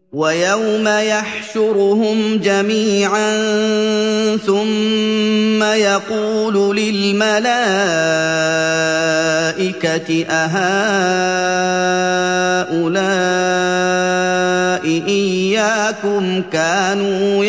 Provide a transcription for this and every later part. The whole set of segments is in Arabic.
وَيَوْمَ يَحْشُرُهُمْ جَمِيعًا ثُمَّ يَقُولُ لِلْمَلَائِكَةِ أَهَٰؤُلَاءِ إِيَّاكُمْ كَانُوا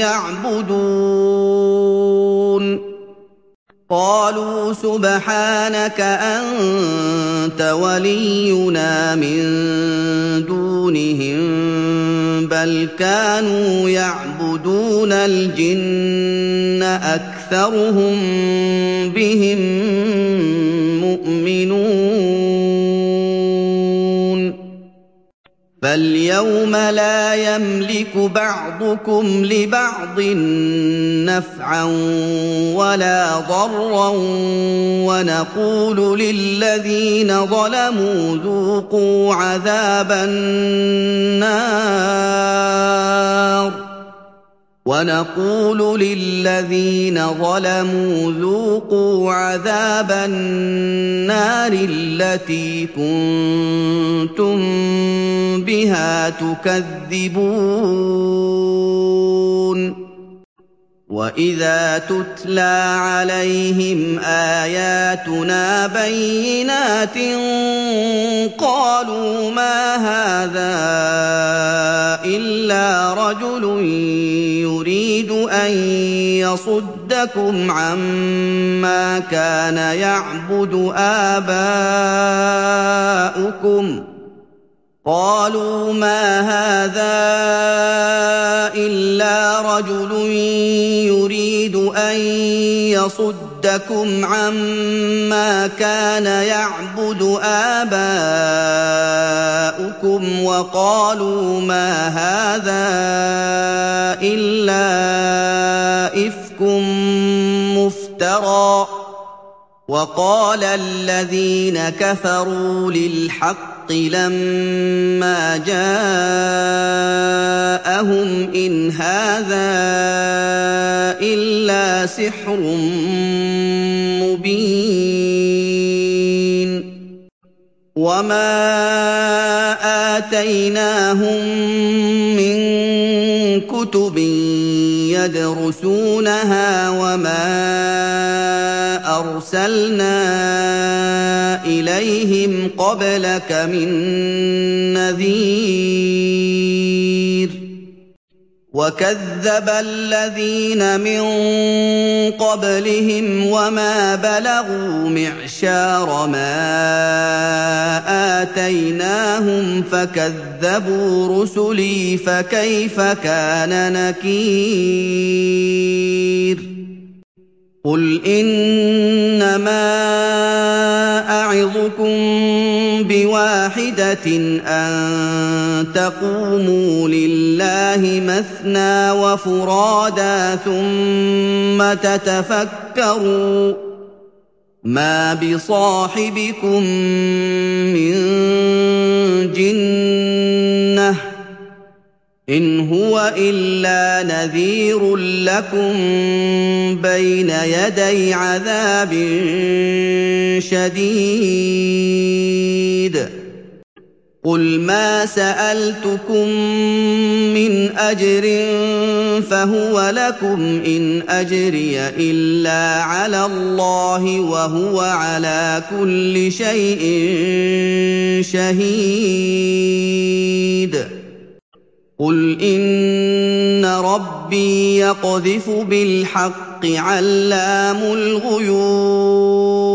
يَعْبُدُونَ قَالُوا سُبْحَانَكَ أَنتَ وَلِيُّنَا مِن دُونِهِم بَلْ كَانُوا يَعْبُدُونَ الْجِنَّ أَكْثَرُهُم بِهِم مُّؤْمِنُونَ فَالْيَوْمَ لَا يَمْلِكُ بَعْضُكُمْ لِبَعْضٍ نَّفْعًا وَلَا ضَرًّا وَنَقُولُ لِلَّذِينَ ظَلَمُوا ذُوقُوا عَذَابَ النَّارِ الَّتِي كُنتُم بِهَا تُكَذِّبُونَ وَإِذَا تُتْلَىٰ عَلَيْهِمْ آيَاتُنَا بَيِّنَاتٍ قَالُوا مَا هَٰذَا إِلَّا رَجُلٌ يُرِيدُ أَن يَصُدَّكُمْ عَمَّا كَانَ يَعْبُدُ آبَاؤُكُمْ وَقَالُوا مَا هَٰذَا إِلَّا إِفْكٌ مُّفْتَرًى وَقَالَ الَّذِينَ كَفَرُوا لِلْحَقِّ لَمَّا جَاءَهُمْ إِنْ هَٰذَا إِلَّا سِحْرٌ مُّبِينٌ وَمَا آتَيْنَاهُم مِّن كُتُبٍ يَدْرُسُونَهَا وَمَا أَرْسَلْنَا إِلَيْهِمْ قَبْلَكَ مِن نَّذِيرٍ وَكَذَّبَ الَّذِينَ مِن قَبْلِهِمْ وَمَا بَلَغُوا مِعْشَارَ مَا آتَيْنَاهُمْ فَكَذَّبُوا رُسُلِي فَكَيْفَ كَانَ نَكِيرِ قُلْ إِنَّمَا أَعِظُكُم بِوَاحِدَةٍ أَن تَقُومُوا لِلَّهِ مَثْنَىٰ وَفُرَادَىٰ ثُمَّ تَتَفَكَّرُوا مَا بِصَاحِبِكُم مِّن جِنَّةٍ إِنْ هُوَ إِلَّا نَذِيرٌ لَّكُم بَيْنَ يَدَيْ عَذَابٍ شَدِيدٍ قُلْ مَا سَأَلْتُكُم مِّنْ أَجْرٍ فَهُوَ لَكُمْ إِنْ أَجْرِيَ إِلَّا عَلَى اللَّهِ وَهُوَ عَلَىٰ كُلِّ شَيْءٍ شَهِيدٌ قُلْ إِنَّ رَبِّي يَقْذِفُ بِالْحَقِّ عَلَّامُ الْغُيُوبِ